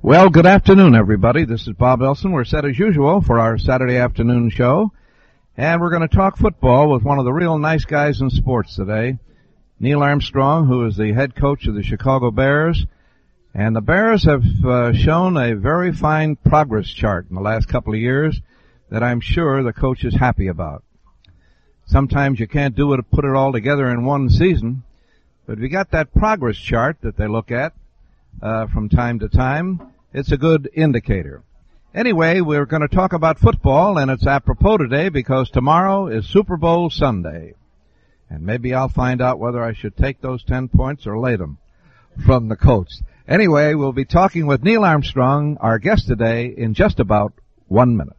Well, good afternoon, everybody. This is Bob Elson. We're set as usual for our Saturday afternoon show, and we're going to talk football with one of the real nice guys in sports today, Neil Armstrong, who is the head coach of the Chicago Bears. And the Bears have shown a very fine progress chart in the last couple of years that I'm sure the coach is happy about. Sometimes you can't put it all together in one season, but if you got that progress chart that they look at from time to time, it's a good indicator. Anyway, we're going to talk about football, and it's apropos today because tomorrow is Super Bowl Sunday. And maybe I'll find out whether I should take those 10 points or lay them from the coach. Anyway, we'll be talking with Neil Armstrong, our guest today, in just about 1 minute.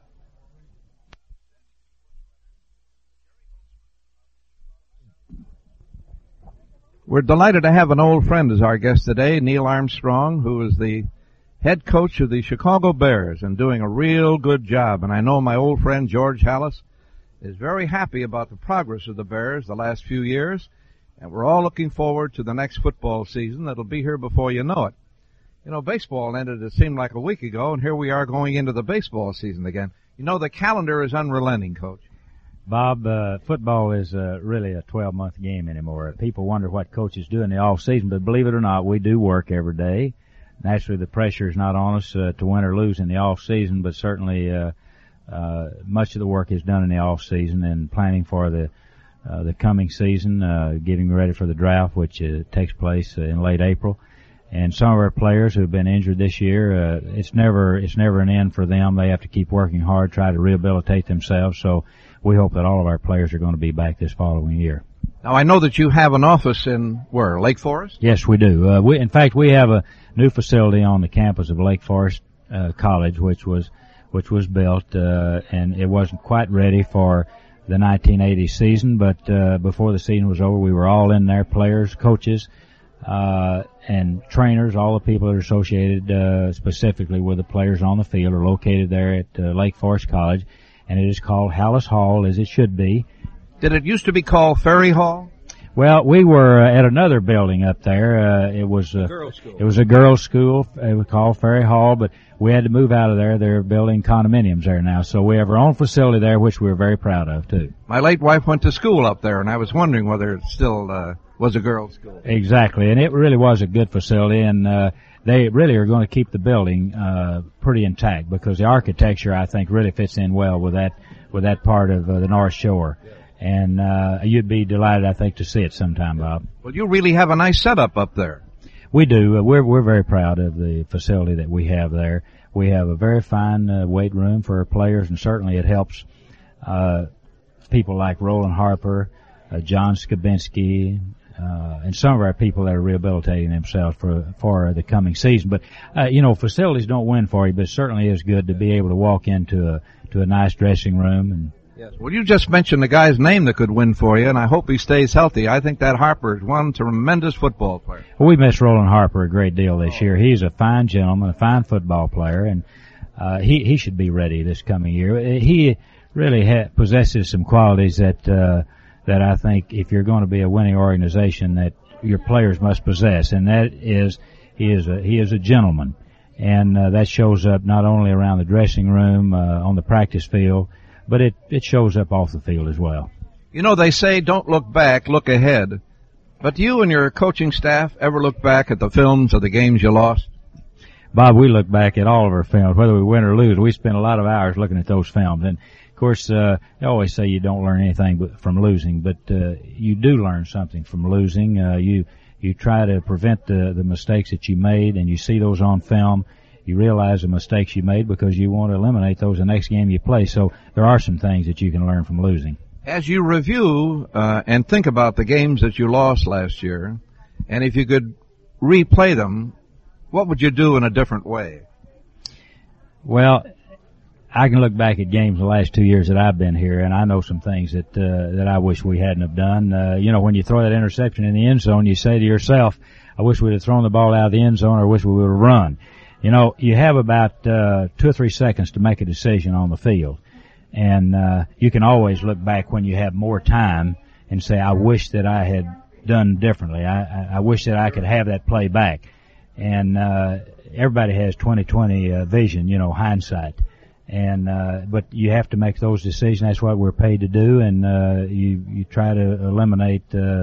We're delighted to have an old friend as our guest today, Neil Armstrong, who is the head coach of the Chicago Bears and doing a real good job. And I know my old friend George Halas is very happy about the progress of the Bears the last few years, and we're all looking forward to the next football season that'll be here before you know it. You know, baseball ended, it seemed like a week ago, and here we are going into the baseball season again. You know, the calendar is unrelenting, Coach. Bob, football is really a 12-month game anymore. People wonder what coaches do in the off-season, but believe it or not, we do work every day. Naturally, the pressure is not on us to win or lose in the off-season, but certainly much of the work is done in the off-season and planning for the coming season, getting ready for the draft, which takes place in late April. And some of our players who have been injured this year, it's never an end for them. They have to keep working hard, try to rehabilitate themselves. So we hope that all of our players are going to be back this following year. Now, I know that you have an office in, where, Lake Forest? Yes, we do. In fact, we have a new facility on the campus of Lake Forest College, which was built, and it wasn't quite ready for the 1980 season, but before the season was over, we were all in there, players, coaches, and trainers. All the people that are associated specifically with the players on the field are located there at Lake Forest College, and it is called Halas Hall, as it should be. Did it used to be called Ferry Hall? Well, we were at another building up there. It was a girls' school. It was a girls' school. It was called Ferry Hall, but we had to move out of there. They're building condominiums there now, so we have our own facility there, which we're very proud of too. My late wife went to school up there, and I was wondering whether it still was a girls' school. Exactly, and it really was a good facility, and they really are going to keep the building pretty intact because the architecture, I think, really fits in well with that part of the North Shore. Yeah. And you'd be delighted, I think, to see it sometime, Bob. Well, you really have a nice setup up there. We do. We're very proud of the facility that we have there. We have a very fine weight room for our players, and certainly it helps people like Roland Harper, John Skabinski, and some of our people that are rehabilitating themselves for the coming season. But facilities don't win for you, but it certainly is good to be able to walk into a nice dressing room. And yes. Well, you just mentioned the guy's name that could win for you, and I hope he stays healthy. I think that Harper is one tremendous football player. Well, we miss Roland Harper a great deal this year. He's a fine gentleman, a fine football player, and he should be ready this coming year. He really possesses some qualities that I think if you're going to be a winning organization that your players must possess, and that is he is a gentleman, and that shows up not only around the dressing room, on the practice field, but it shows up off the field as well. You know, they say don't look back, look ahead. But do you and your coaching staff ever look back at the films of the games you lost? Bob, we look back at all of our films, whether we win or lose. We spend a lot of hours looking at those films. And, of course, they always say you don't learn anything from losing, but you do learn something from losing. You try to prevent the mistakes that you made, and you see those on film. You realize the mistakes you made because you want to eliminate those the next game you play. So there are some things that you can learn from losing. As you review and think about the games that you lost last year, and if you could replay them, what would you do in a different way? Well, I can look back at games the last 2 years that I've been here, and I know some things that I wish we hadn't have done. When you throw that interception in the end zone, you say to yourself, I wish we'd have thrown the ball out of the end zone, or I wish we would have run. You have about 2 or 3 seconds to make a decision on the field. And you can always look back when you have more time and say, I wish that I had done differently. I wish that I could have that play back. And everybody has 20/20 vision, hindsight. And but you have to make those decisions. That's what we're paid to do, and you try to eliminate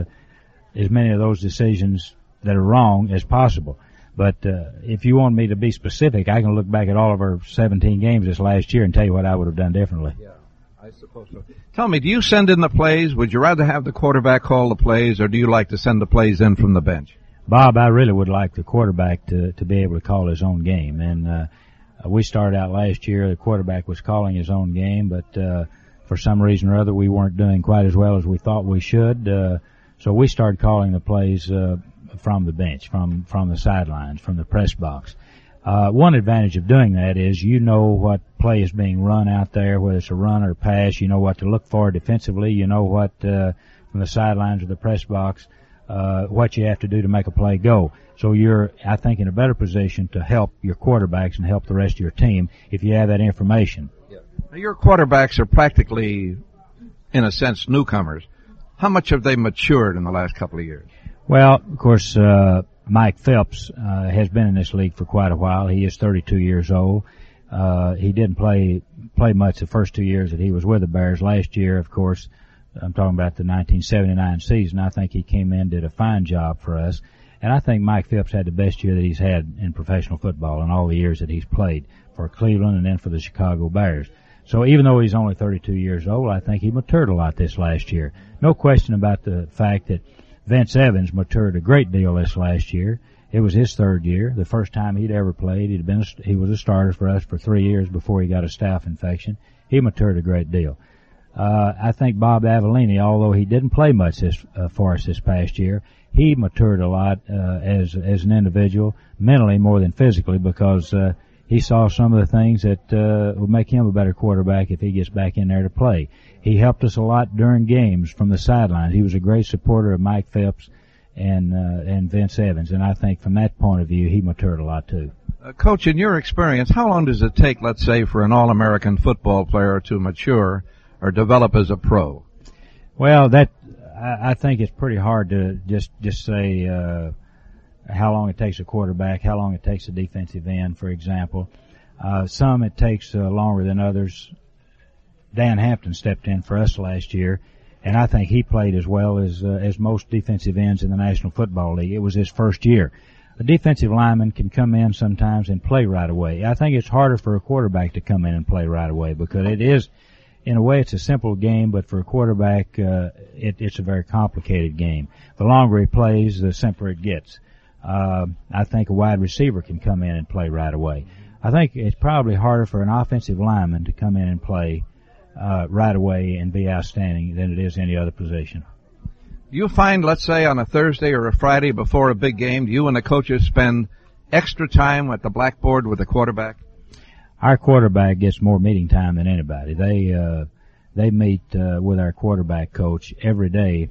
as many of those decisions that are wrong as possible. But if you want me to be specific, I can look back at all of our 17 games this last year and tell you what I would have done differently. Yeah, I suppose so. Tell me, do you send in the plays? Would you rather have the quarterback call the plays, or do you like to send the plays in from the bench? Bob, I really would like the quarterback to be able to call his own game. And we started out last year, the quarterback was calling his own game, but for some reason or other we weren't doing quite as well as we thought we should. So we started calling the plays from the bench, from the sidelines, from the press box. One advantage of doing that is you know what play is being run out there, whether it's a run or a pass. You know what to look for defensively. You know what from the sidelines or the press box what you have to do to make a play go. So you're, I think, in a better position to help your quarterbacks and help the rest of your team if you have that information. Yeah. Now, your quarterbacks are practically, in a sense, newcomers. How much have they matured in the last couple of years? Well, of course, Mike Phillips has been in this league for quite a while. He is 32 years old. He didn't play much the first 2 years that he was with the Bears. Last year, of course, I'm talking about the 1979 season. I think he came in, did a fine job for us. And I think Mike Phillips had the best year that he's had in professional football in all the years that he's played for Cleveland and then for the Chicago Bears. So even though he's only 32 years old, I think he matured a lot this last year. No question about the fact that Vince Evans matured a great deal this last year. It was his third year, the first time he'd ever played. He was a starter for us for 3 years before he got a staph infection. He matured a great deal. I think Bob Avellini, although he didn't play much for us this past year, he matured a lot as an individual, mentally more than physically, because he saw some of the things that would make him a better quarterback if he gets back in there to play. He helped us a lot during games from the sidelines. He was a great supporter of Mike Phillips and Vince Evans, and I think from that point of view, he matured a lot too. Coach, in your experience, how long does it take, let's say, for an All-American football player to mature or develop as a pro? Well, I think it's pretty hard to just say how long it takes a quarterback, how long it takes a defensive end, for example. Some it takes longer than others. Dan Hampton stepped in for us last year, and I think he played as well as most defensive ends in the National Football League. It was his first year. A defensive lineman can come in sometimes and play right away. I think it's harder for a quarterback to come in and play right away because it is, in a way, it's a simple game, but for a quarterback, it's a very complicated game. The longer he plays, the simpler it gets. I think a wide receiver can come in and play right away. I think it's probably harder for an offensive lineman to come in and play right away and be outstanding than it is any other position. You find, let's say, on a Thursday or a Friday before a big game, you and the coaches spend extra time at the blackboard with the quarterback? Our quarterback gets more meeting time than anybody. They meet with our quarterback coach every day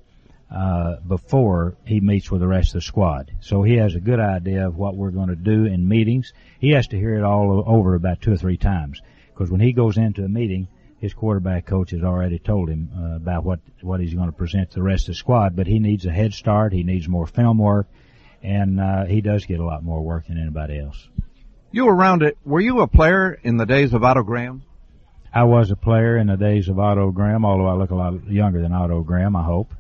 before he meets with the rest of the squad. So he has a good idea of what we're going to do in meetings. He has to hear it all over about 2 or 3 times, because when he goes into a meeting, his quarterback coach has already told him about what he's going to present to the rest of the squad. But he needs a head start. He needs more film work, and he does get a lot more work than anybody else. You were around it. Were you a player in the days of Otto Graham? I was a player in the days of Otto Graham, although I look a lot younger than Otto Graham, I hope.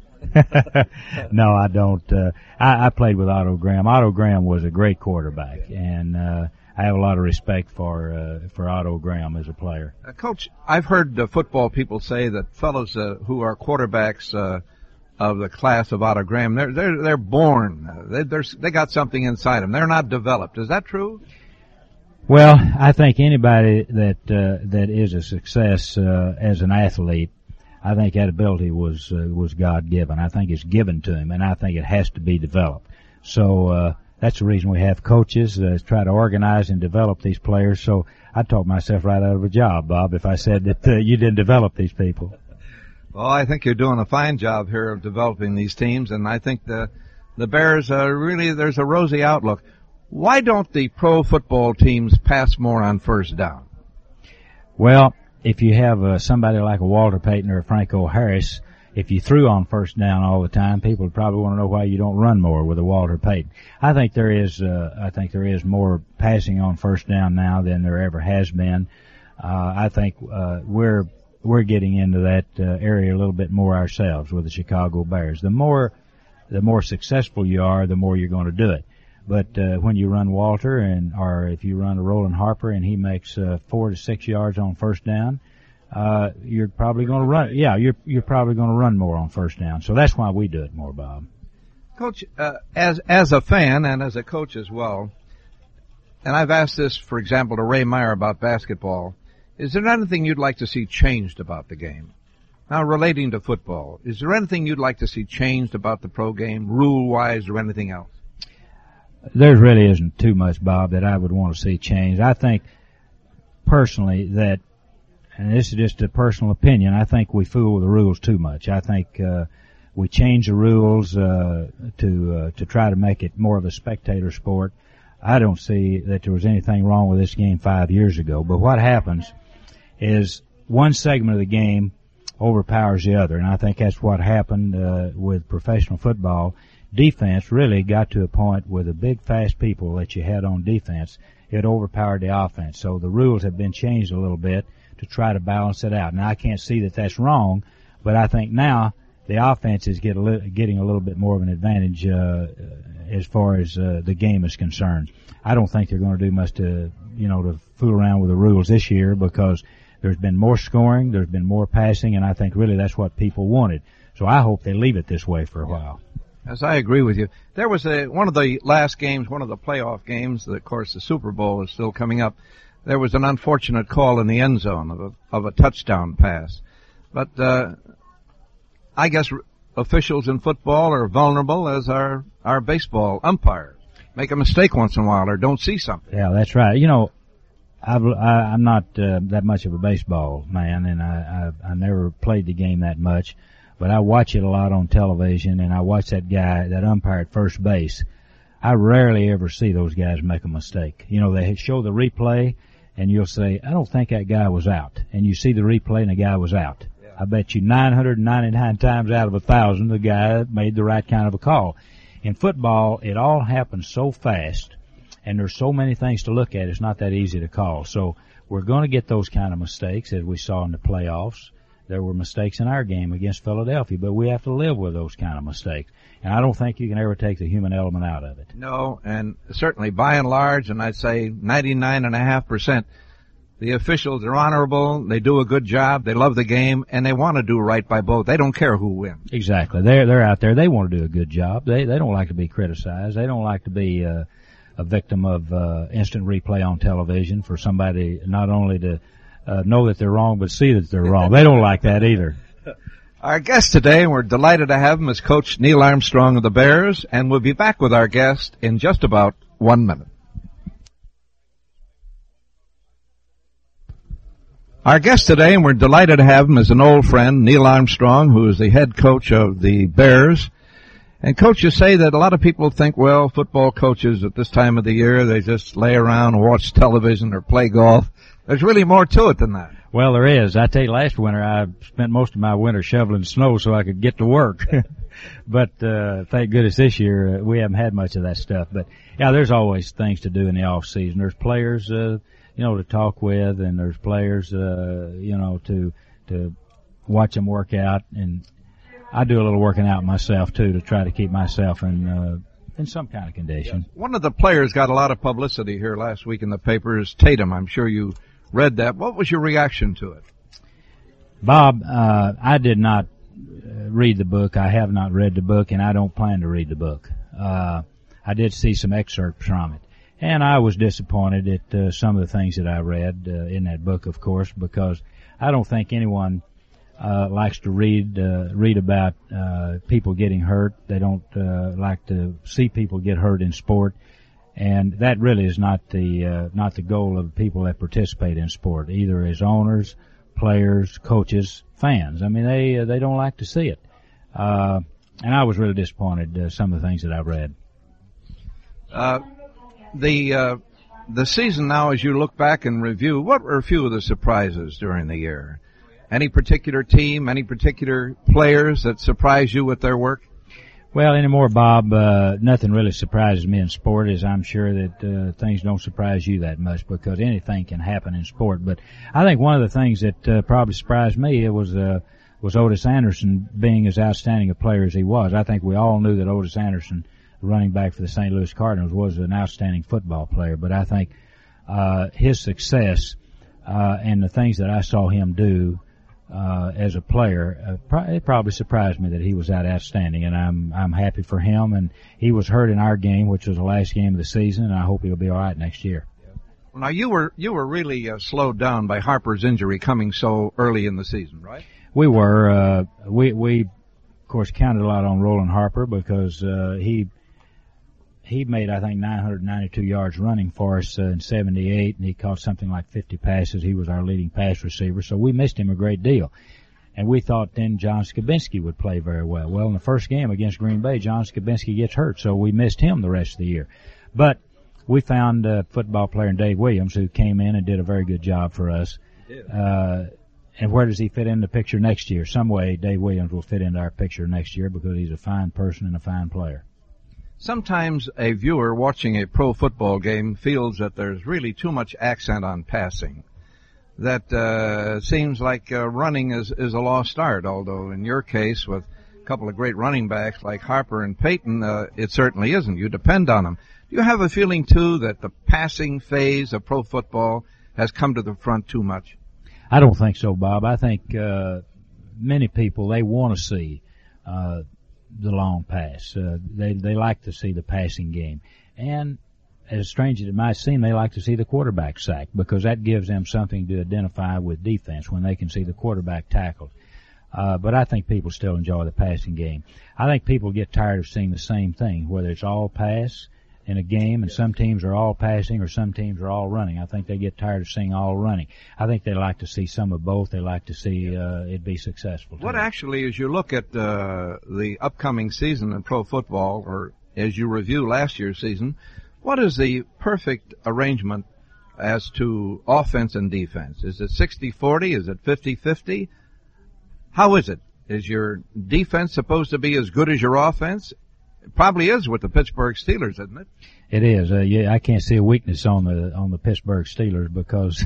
No, I don't. I played with Otto Graham. Otto Graham was a great quarterback, and I have a lot of respect for Otto Graham as a player. Coach, I've heard football people say that fellows who are quarterbacks of the class of Otto Graham, they're born. They got something inside them. They're not developed. Is that true? Well, I think anybody that is a success as an athlete, I think that ability was God given. I think it's given to him, and I think it has to be developed. So that's the reason we have coaches try to organize and develop these players. So I'd talk myself right out of a job, Bob, if I said that you didn't develop these people. Well, I think you're doing a fine job here of developing these teams, and I think the Bears really, there's a rosy outlook. Why don't the pro football teams pass more on first down? Well, if you have somebody like a Walter Payton or a Franco Harris, if you threw on first down all the time, people would probably want to know why you don't run more with a Walter Payton. I think there is more passing on first down now than there ever has been. I think we're getting into that area a little bit more ourselves with the Chicago Bears. The more successful you are, the more you're going to do it. But when you run Walter or if you run a Roland Harper and he makes 4 to 6 yards on first down, you're probably going to run. Yeah, you're probably going to run more on first down. So that's why we do it more, Bob. Coach, as a fan and as a coach as well, and I've asked this, for example, to Ray Meyer about basketball. Is there anything you'd like to see changed about the game? Now, relating to football, is there anything you'd like to see changed about the pro game, rule-wise or anything else? There really isn't too much, Bob, that I would want to see changed. I think, personally, that, and this is just a personal opinion, I think we fool with the rules too much. I think we change the rules to try to make it more of a spectator sport. I don't see that there was anything wrong with this game 5 years ago. But what happens is one segment of the game overpowers the other, and I think that's what happened with professional football. Defense really got to a point with the big, fast people that you had on defense, it overpowered the offense. So the rules have been changed a little bit to try to balance it out. Now, I can't see that that's wrong, but I think now the offense is getting a little bit more of an advantage as far as the game is concerned. I don't think they're going to do much to fool around with the rules this year because there's been more scoring, there's been more passing, and I think really that's what people wanted. So I hope they leave it this way for a while. Yes, I agree with you. There was one of the last games, one of the playoff games, of course the Super Bowl is still coming up. There was an unfortunate call in the end zone of a touchdown pass. But I guess officials in football are vulnerable as our baseball umpires. Make a mistake once in a while or don't see something. Yeah, that's right. I'm not that much of a baseball man, and I never played the game that much. But I watch it a lot on television, and I watch that umpire at first base. I rarely ever see those guys make a mistake. They show the replay, and you'll say, I don't think that guy was out. And you see the replay, and the guy was out. Yeah. I bet you 999 times out of 1,000, the guy made the right kind of a call. In football, it all happens so fast, and there's so many things to look at, it's not that easy to call. So we're going to get those kind of mistakes, as we saw in the playoffs. There were mistakes in our game against Philadelphia, but we have to live with those kind of mistakes. And I don't think you can ever take the human element out of it. No, and certainly by and large, and I'd say 99.5%, the officials are honorable, they do a good job, they love the game, and they want to do right by both. They don't care who wins. Exactly. They're out there, they want to do a good job. They don't like to be criticized. They don't like to be a victim of instant replay on television for somebody not only to know that they're wrong, but see that they're wrong. They don't like that either. Our guest today, and we're delighted to have him, is Coach Neil Armstrong of the Bears, and we'll be back with our guest in just about 1 minute. Our guest today, and we're delighted to have him, is an old friend, Neil Armstrong, who is the head coach of the Bears. And Coach, you say that a lot of people think, well, football coaches at this time of the year, they just lay around and watch television or play golf. There's really more to it than that. Well, there is. I tell you, last winter I spent most of my winter shoveling snow so I could get to work. But thank goodness this year we haven't had much of that stuff. But yeah, there's always things to do in the off season. There's players, to talk with, and there's players, to watch them work out. And I do a little working out myself too to try to keep myself in some kind of condition. Yes. One of the players got a lot of publicity here last week in the papers, Tatum. I'm sure you read that. What was your reaction to it? Bob, I did not read the book. I have not read the book, and I don't plan to read the book. I did see some excerpts from it, and I was disappointed at some of the things that I read in that book, of course, because I don't think anyone likes to read about people getting hurt. They don't like to see people get hurt in sport. And that really is not the goal of people that participate in sport, either as owners, players, coaches, fans. I mean, they don't like to see it. And I was really disappointed some of the things that I read. The season now, as you look back and review, what were a few of the surprises during the year? Any particular team, any particular players that surprise you with their work? Well, anymore, Bob, nothing really surprises me in sport, as I'm sure that things don't surprise you that much, because anything can happen in sport. But I think one of the things that probably surprised me was Otis Anderson being as outstanding a player as he was. I think we all knew that Otis Anderson, running back for the St. Louis Cardinals, was an outstanding football player. But I think his success and the things that I saw him do as a player, it probably surprised me that he was that outstanding, and I'm happy for him. And he was hurt in our game, which was the last game of the season, and I hope he'll be all right next year. Now, you were really slowed down by Harper's injury coming so early in the season, right? We were. We of course counted a lot on Roland Harper because he made, I think, 992 yards running for us in 78, and he caught something like 50 passes. He was our leading pass receiver, so we missed him a great deal. And we thought then John Skabinski would play very well. Well, in the first game against Green Bay, John Skabinski gets hurt, so we missed him the rest of the year. But we found a football player in Dave Williams who came in and did a very good job for us. And where does he fit in the picture next year? Some way Dave Williams will fit into our picture next year because he's a fine person and a fine player. Sometimes a viewer watching a pro football game feels that there's really too much accent on passing. That seems like running is a lost art, although in your case with a couple of great running backs like Harper and Payton, it certainly isn't. You depend on them. Do you have a feeling, too, that the passing phase of pro football has come to the front too much? I don't think so, Bob. I think many people, they want to see the long pass. They like to see the passing game. And as strange as it might seem, they like to see the quarterback sacked because that gives them something to identify with defense when they can see the quarterback tackled. But I think people still enjoy the passing game. I think people get tired of seeing the same thing, whether it's all pass in a game, and some teams are all passing or some teams are all running. I think they get tired of seeing all running. I think they like to see some of both. They like to see it be successful. What actually, as you look at the upcoming season in pro football, or as you review last year's season, what is the perfect arrangement as to offense and defense? Is it 60-40? Is it 50-50? How is it? Is your defense supposed to be as good as your offense? It probably is with the Pittsburgh Steelers, isn't it? It is. Yeah, I can't see a weakness on the Pittsburgh Steelers because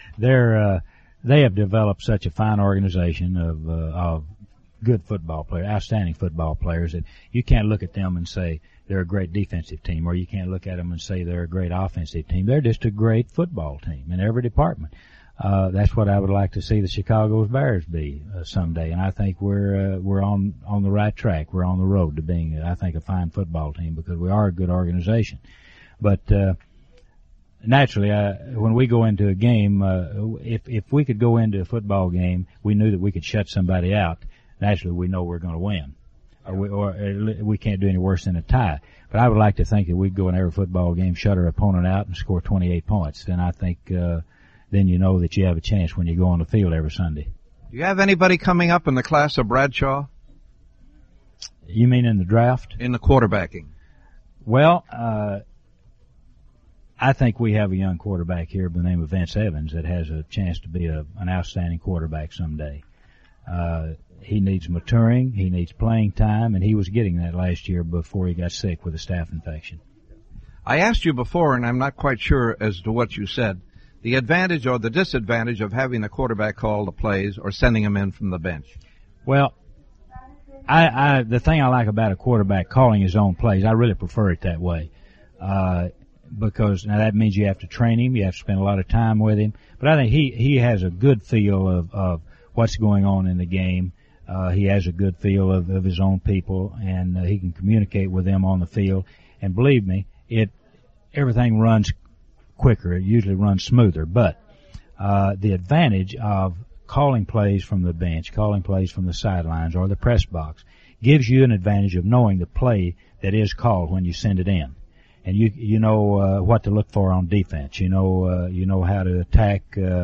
they have developed such a fine organization of good football players, outstanding football players, that you can't look at them and say they're a great defensive team, or you can't look at them and say they're a great offensive team. They're just a great football team in every department. That's what I would like to see the Chicago Bears be someday, and I think we're on the right track. We're on the road to being, I think, a fine football team because we are a good organization. But naturally, when we go into a game, if we could go into a football game, we knew that we could shut somebody out. Naturally, we know we're going to win, or we can't do any worse than a tie. But I would like to think that we'd go in every football game, shut our opponent out, and score 28 points. And I think then you know that you have a chance when you go on the field every Sunday. Do you have anybody coming up in the class of Bradshaw? You mean in the draft? In the quarterbacking. Well, I think we have a young quarterback here by the name of Vince Evans that has a chance to be an outstanding quarterback someday. He needs maturing, he needs playing time, and he was getting that last year before he got sick with a staph infection. I asked you before, and I'm not quite sure as to what you said, the advantage or the disadvantage of having the quarterback call the plays or sending him in from the bench. Well, the thing I like about a quarterback calling his own plays, I really prefer it that way. Because now that means you have to train him, you have to spend a lot of time with him. But I think he has a good feel of what's going on in the game. He has a good feel of his own people, and he can communicate with them on the field. And believe me, everything runs quicker. It usually runs smoother. But the advantage of calling plays from the bench, calling plays from the sidelines or the press box, gives you an advantage of knowing the play that is called when you send it in. And you know what to look for on defense. You know how to attack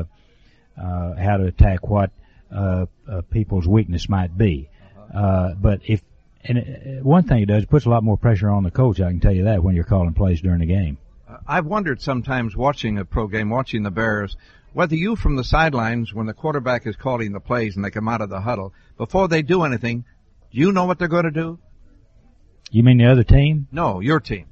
what people's weakness might be. But one thing it does, it puts a lot more pressure on the coach. I can tell you that when you're calling plays during the game. I've wondered sometimes watching a pro game, watching the Bears, whether you from the sidelines, when the quarterback is calling the plays and they come out of the huddle, before they do anything, do you know what they're going to do? You mean the other team? No, your team.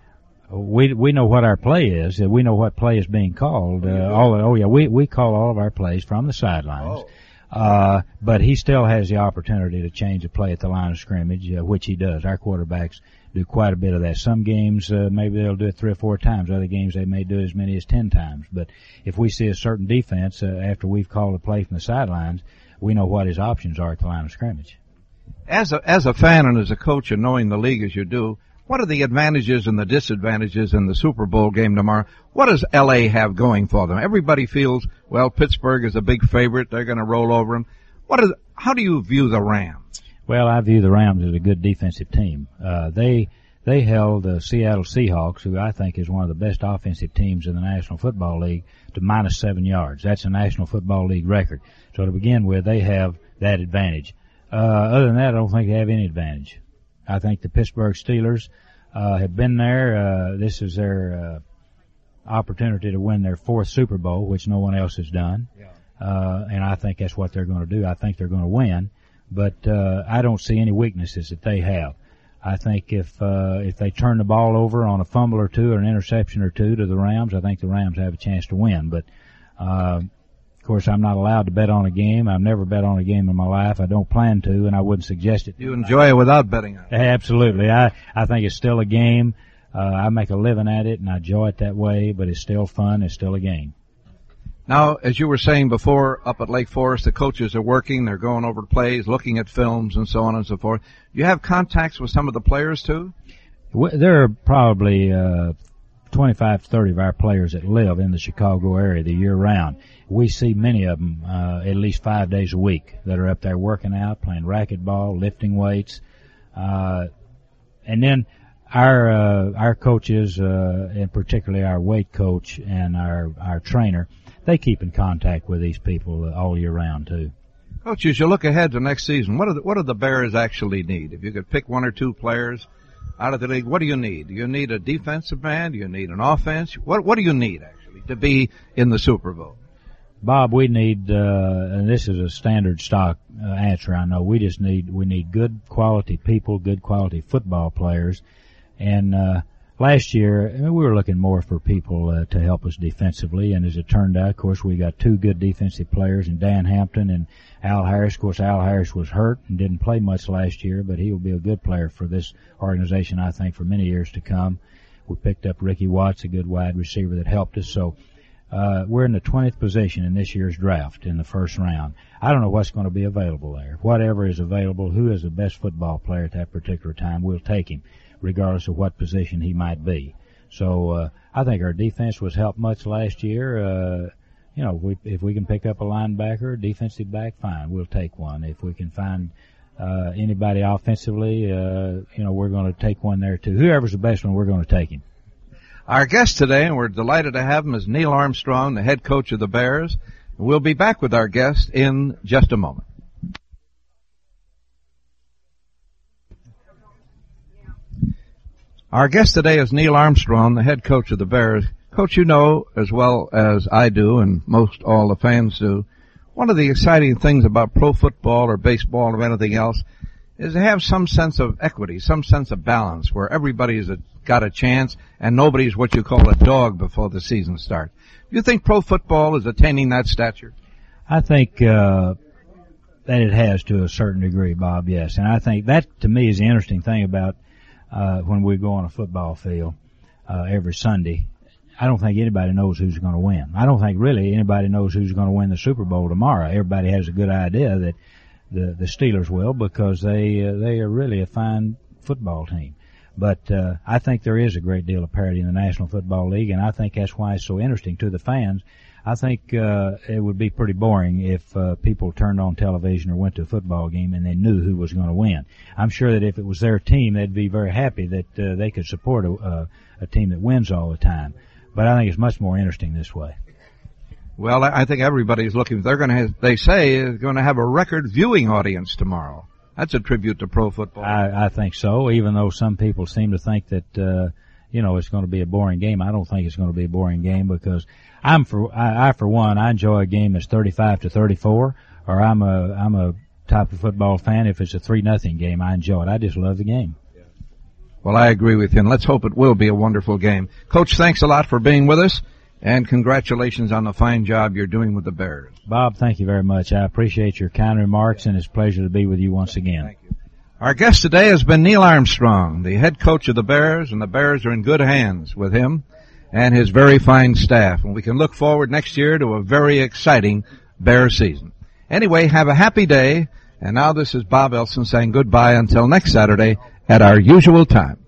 We know what our play is. We know what play is being called. We call all of our plays from the sidelines. But he still has the opportunity to change a play at the line of scrimmage, which he does. Our quarterbacks do quite a bit of that. Some games, maybe they'll do it 3 or 4 times. Other games, they may do it as many as 10 times. But if we see a certain defense, after we've called a play from the sidelines, we know what his options are at the line of scrimmage. As a fan and as a coach and knowing the league as you do, what are the advantages and the disadvantages in the Super Bowl game tomorrow? What does L.A. have going for them? Everybody feels, well, Pittsburgh is a big favorite. They're going to roll over them. How do you view the Rams? Well, I view the Rams as a good defensive team. They held the Seattle Seahawks, who I think is one of the best offensive teams in the National Football League, to minus 7 yards. That's a National Football League record. So to begin with, they have that advantage. Other than that, I don't think they have any advantage. I think the Pittsburgh Steelers have been there. This is their opportunity to win their 4th Super Bowl, which no one else has done. And I think that's what they're going to do. I think they're going to win. But I don't see any weaknesses that they have. I think if they turn the ball over on a fumble or two or an interception or two to the Rams, I think the Rams have a chance to win. But of course, I'm not allowed to bet on a game. I've never bet on a game in my life. I don't plan to, and I wouldn't suggest it. You enjoy it without betting on it? Absolutely. I think it's still a game. I make a living at it, and I enjoy it that way, but it's still fun. It's still a game. Now, as you were saying before, up at Lake Forest, the coaches are working. They're going over plays, looking at films, and so on and so forth. Do you have contacts with some of the players, too? There are probably 25 to 30 of our players that live in the Chicago area the year round. We see many of them at least 5 days a week that are up there working out, playing racquetball, lifting weights. And then our coaches, and particularly our weight coach and our trainer, they keep in contact with these people all year round too. Coach, as you look ahead to next season, what do the Bears actually need? If you could pick 1 or 2 players out of the league, what do you need? Do you need a defensive man? Do you need an offense? What do you need actually to be in the Super Bowl? Bob, we need, and this is a standard stock answer, I know. We need good quality people, good quality football players. And last year, we were looking more for people to help us defensively, and as it turned out, of course, we got 2 good defensive players in Dan Hampton and Al Harris. Of course, Al Harris was hurt and didn't play much last year, but he will be a good player for this organization, I think, for many years to come. We picked up Ricky Watts, a good wide receiver that helped us. So we're in the 20th position in this year's draft in the first round. I don't know what's going to be available there. Whatever is available, who is the best football player at that particular time, we'll take him, regardless of what position he might be. So I think our defense was helped much last year. If we can pick up a linebacker, defensive back, fine, we'll take one. If we can find anybody offensively, we're going to take one there too. Whoever's the best one, we're going to take him. Our guest today, and we're delighted to have him, is Neil Armstrong, the head coach of the Bears. We'll be back with our guest in just a moment. Our guest today is Neil Armstrong, the head coach of the Bears. Coach, you know as well as I do, and most all the fans do, one of the exciting things about pro football or baseball or anything else is to have some sense of equity, some sense of balance, where everybody's got a chance and nobody's what you call a dog before the season starts. Do you think pro football is attaining that stature? I think that it has to a certain degree, Bob, yes. And I think that, to me, is the interesting thing about when we go on a football field every Sunday. I don't think anybody knows who's going to win. I don't think really anybody knows who's going to win the Super Bowl tomorrow. Everybody has a good idea that the Steelers will, because they are really a fine football team. But I think there is a great deal of parity in the National Football League, and I think that's why it's so interesting to the fans. I think it would be pretty boring if people turned on television or went to a football game and they knew who was going to win. I'm sure that if it was their team, they'd be very happy that they could support a team that wins all the time. But I think it's much more interesting this way. Well, I think everybody's looking. They say they're going to have a record viewing audience tomorrow. That's a tribute to pro football. I think so, even though some people seem to think that, it's going to be a boring game. I don't think it's going to be a boring game because I for one, I enjoy a game that's 35-34, or I'm a type of football fan. If it's a 3-0 game, I enjoy it. I just love the game. Well, I agree with you, and let's hope it will be a wonderful game. Coach, thanks a lot for being with us, and congratulations on the fine job you're doing with the Bears. Bob, thank you very much. I appreciate your kind remarks, and it's a pleasure to be with you once again. Thank you. Our guest today has been Neil Armstrong, the head coach of the Bears, and the Bears are in good hands with him and his very fine staff, and we can look forward next year to a very exciting Bear season. Anyway, have a happy day, and now this is Bob Elson saying goodbye until next Saturday at our usual time.